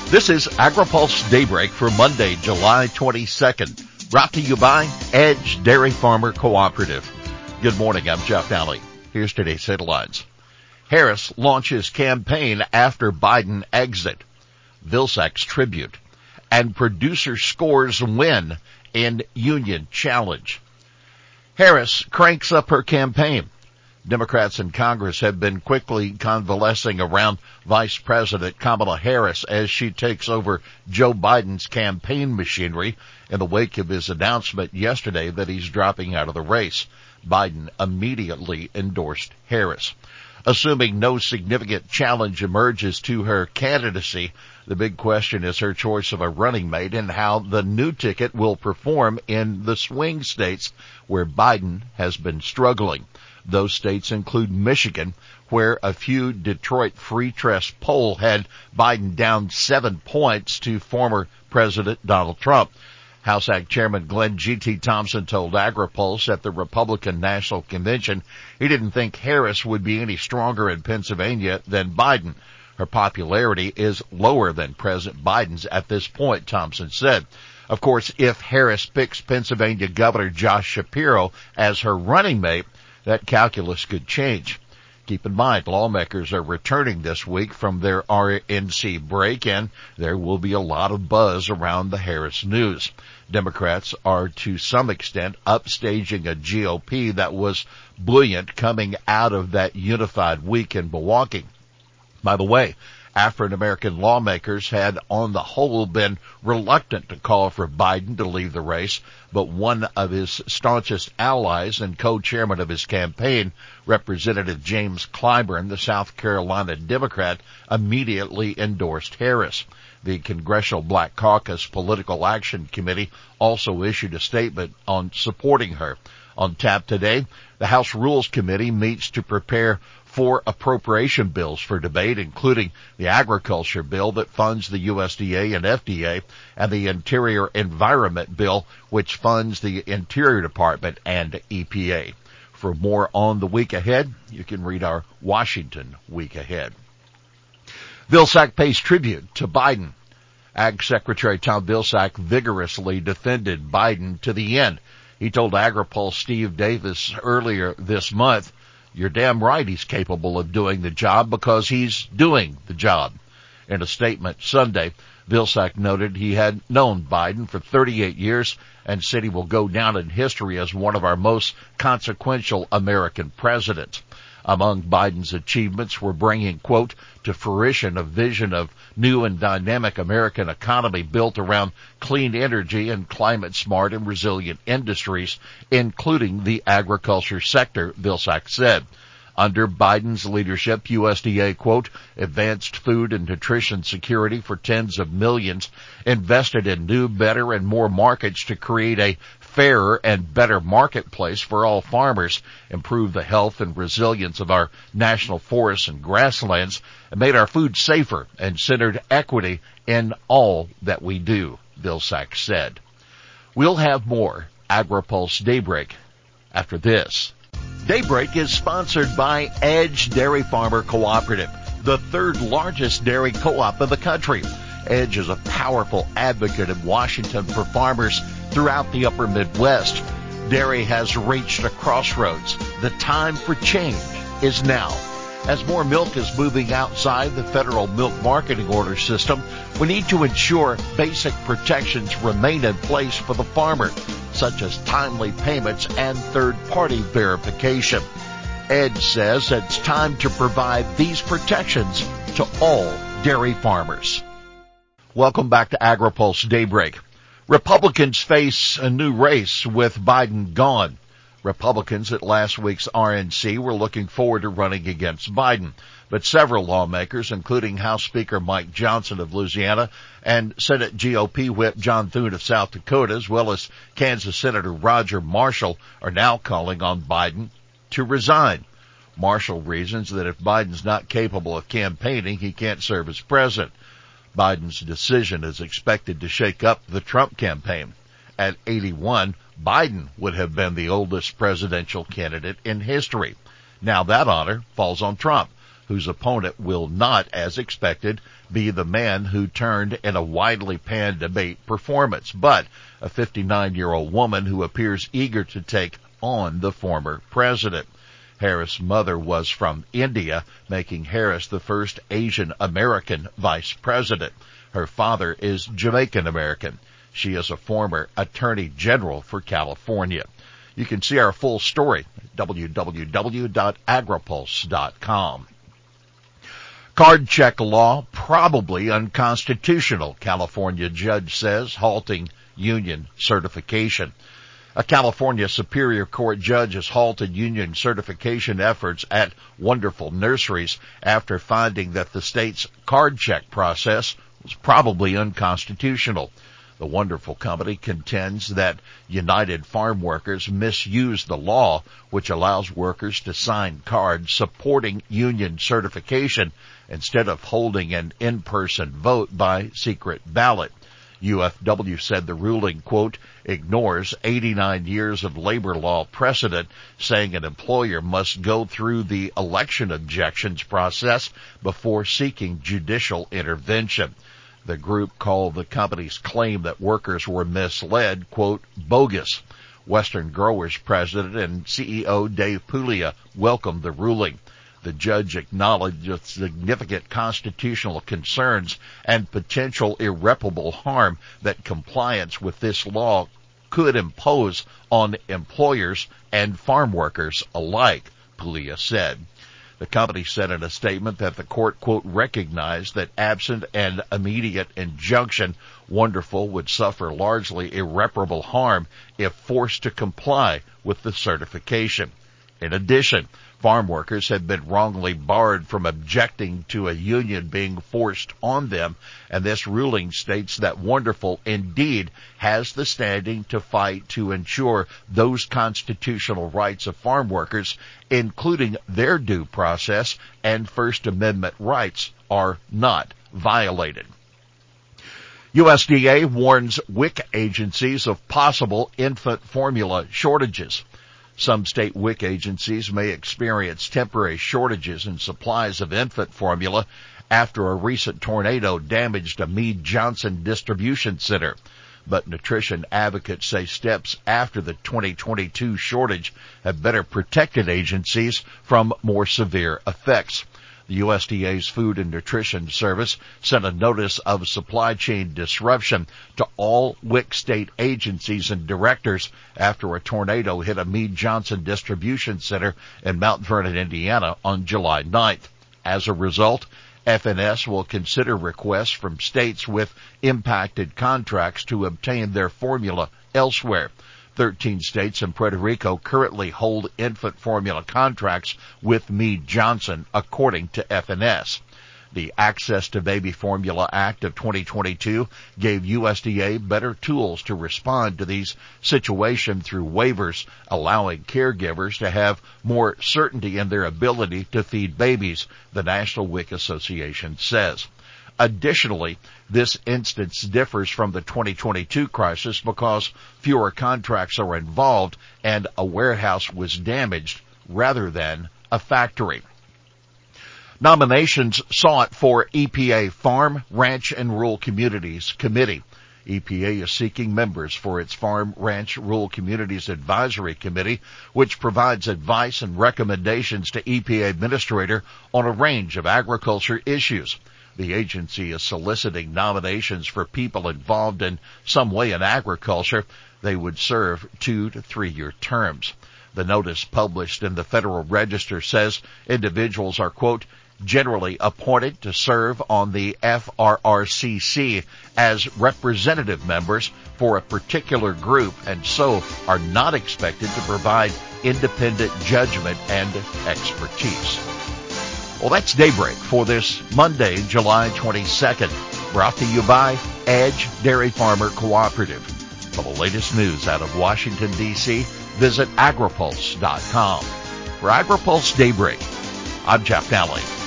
This is AgriPulse Daybreak for Monday, July 22nd, brought to you by Edge Dairy Farmer Cooperative. Good morning, I'm Jeff Daly. Here's today's headlines. Harris launches campaign after Biden exit. Vilsack's tribute. And producer scores win in union challenge. Harris cranks up her campaign. Democrats in Congress have been quickly convalescing around Vice President Kamala Harris as she takes over Joe Biden's campaign machinery in the wake of his announcement yesterday that he's dropping out of the race. Biden immediately endorsed Harris. Assuming no significant challenge emerges to her candidacy, the big question is her choice of a running mate and how the new ticket will perform in the swing states where Biden has been struggling. Those states include Michigan, where a few Detroit Free Press poll had Biden down 7 points to former President Donald Trump. House Ag Chairman Glenn G.T. Thompson told AgriPulse at the Republican National Convention he didn't think Harris would be any stronger in Pennsylvania than Biden. Her popularity is lower than President Biden's at this point, Thompson said. Of course, if Harris picks Pennsylvania Governor Josh Shapiro as her running mate, that calculus could change. Keep in mind, lawmakers are returning this week from their RNC break, and there will be a lot of buzz around the Harris news. Democrats are to some extent upstaging a GOP that was buoyant coming out of that unified week in Milwaukee. By the way, African-American lawmakers had on the whole been reluctant to call for Biden to leave the race, but one of his staunchest allies and co-chairman of his campaign, Representative James Clyburn, the South Carolina Democrat, immediately endorsed Harris. The Congressional Black Caucus Political Action Committee also issued a statement on supporting her. On tap today, the House Rules Committee meets to prepare 4 appropriation bills for debate, including the agriculture bill that funds the USDA and FDA, and the Interior Environment bill, which funds the Interior Department and EPA. For more on the week ahead, you can read our Washington Week Ahead. Vilsack pays tribute to Biden. Ag Secretary Tom Vilsack vigorously defended Biden to the end. He told AgriPulse Steve Davis earlier this month, "You're damn right he's capable of doing the job because he's doing the job." In a statement Sunday, Vilsack noted he had known Biden for 38 years and said he will go down in history as one of our most consequential American presidents. Among Biden's achievements were bringing, quote, to fruition a vision of new and dynamic American economy built around clean energy and climate-smart and resilient industries, including the agriculture sector, Vilsack said. Under Biden's leadership, USDA, quote, advanced food and nutrition security for tens of millions, invested in new, better, and more markets to create a fairer and better marketplace for all farmers, improve the health and resilience of our national forests and grasslands, and made our food safer and centered equity in all that we do, Vilsack said. We'll have more AgriPulse Daybreak after this. Daybreak is sponsored by Edge Dairy Farmer Cooperative, the 3rd largest dairy co-op in the country. Edge is a powerful advocate in Washington for farmers throughout the upper Midwest. Dairy has reached a crossroads. The time for change is now. As more milk is moving outside the federal milk marketing order system, we need to ensure basic protections remain in place for the farmer, such as timely payments and third-party verification. Edge says it's time to provide these protections to all dairy farmers. Welcome back to AgriPulse Daybreak. Republicans face a new race with Biden gone. Republicans at last week's RNC were looking forward to running against Biden, but several lawmakers, including House Speaker Mike Johnson of Louisiana and Senate GOP Whip John Thune of South Dakota, as well as Kansas Senator Roger Marshall, are now calling on Biden to resign. Marshall reasons that if Biden's not capable of campaigning, he can't serve as president. Biden's decision is expected to shake up the Trump campaign. At 81, Biden would have been the oldest presidential candidate in history. Now that honor falls on Trump, whose opponent will not, as expected, be the man who turned in a widely panned debate performance, but a 59-year-old woman who appears eager to take on the former president. Harris' mother was from India, making Harris the first Asian American vice president. Her father is Jamaican American. She is a former Attorney General for California. You can see our full story at www.agripulse.com. Card check law probably unconstitutional, California judge says, halting union certification. A California Superior Court judge has halted union certification efforts at Wonderful Nurseries after finding that the state's card check process was probably unconstitutional. The Wonderful company contends that United Farm Workers misused the law, which allows workers to sign cards supporting union certification instead of holding an in-person vote by secret ballot. UFW said the ruling, quote, ignores 89 years of labor law precedent, saying an employer must go through the election objections process before seeking judicial intervention. The group called the company's claim that workers were misled, quote, bogus. Western Growers president and CEO Dave Puglia welcomed the ruling. The judge acknowledged the significant constitutional concerns and potential irreparable harm that compliance with this law could impose on employers and farm workers alike, Puglia said. The company said in a statement that the court, quote, recognized that absent an immediate injunction, Wonderful would suffer largely irreparable harm if forced to comply with the certification. In addition, farm workers have been wrongly barred from objecting to a union being forced on them, and this ruling states that Wonderful indeed has the standing to fight to ensure those constitutional rights of farm workers, including their due process and First Amendment rights, are not violated. USDA warns WIC agencies of possible infant formula shortages. Some state WIC agencies may experience temporary shortages in supplies of infant formula after a recent tornado damaged a Mead Johnson distribution center. But nutrition advocates say steps after the 2022 shortage have better protected agencies from more severe effects. The USDA's Food and Nutrition Service sent a notice of supply chain disruption to all WIC state agencies and directors after a tornado hit a Mead Johnson distribution center in Mount Vernon, Indiana on July 9th. As a result, FNS will consider requests from states with impacted contracts to obtain their formula elsewhere. 13 states and Puerto Rico currently hold infant formula contracts with Mead Johnson, according to FNS. The Access to Baby Formula Act of 2022 gave USDA better tools to respond to these situations through waivers, allowing caregivers to have more certainty in their ability to feed babies, the National WIC Association says. Additionally, this instance differs from the 2022 crisis because fewer contracts are involved and a warehouse was damaged rather than a factory. Nominations sought for EPA Farm, Ranch, and Rural Communities Committee. EPA is seeking members for its Farm, Ranch, Rural Communities Advisory Committee, which provides advice and recommendations to EPA Administrator on a range of agriculture issues. The agency is soliciting nominations for people involved in some way in agriculture. They would serve 2 to 3 year terms. The notice published in the Federal Register says individuals are, quote, generally appointed to serve on the FRRCC as representative members for a particular group and so are not expected to provide independent judgment and expertise. Well, that's Daybreak for this Monday, July 22nd, brought to you by Edge Dairy Farmer Cooperative. For the latest news out of Washington, D.C., visit agripulse.com. For AgriPulse Daybreak, I'm Jeff Nally.